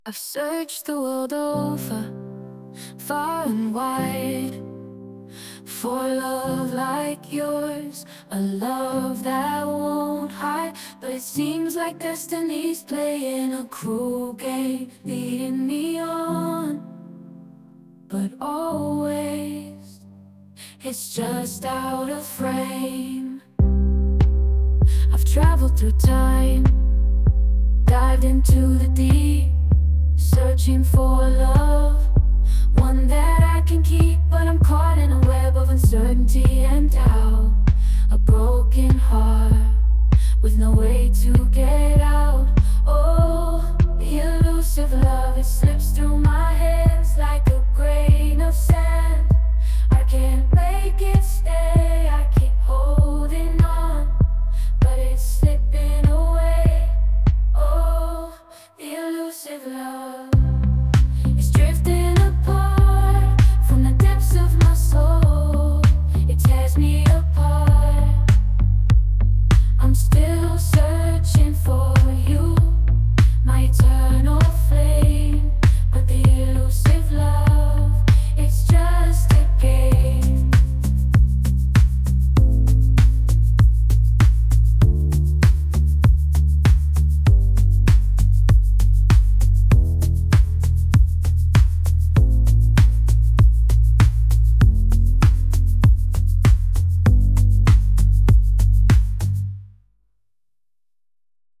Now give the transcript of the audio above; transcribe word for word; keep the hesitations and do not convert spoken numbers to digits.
I've searched the world over, far and wide, for love like yours, a love that won't hide. But it seems like destiny's playing a cruel game, leading me on, but always it's just out of frame. I've traveled through time, dived into the deep, searching for love, one that I can keep. But I'm caught in a web of uncertainty and doubt, a broken heart with no way to get out. Oh, the elusive love, it slips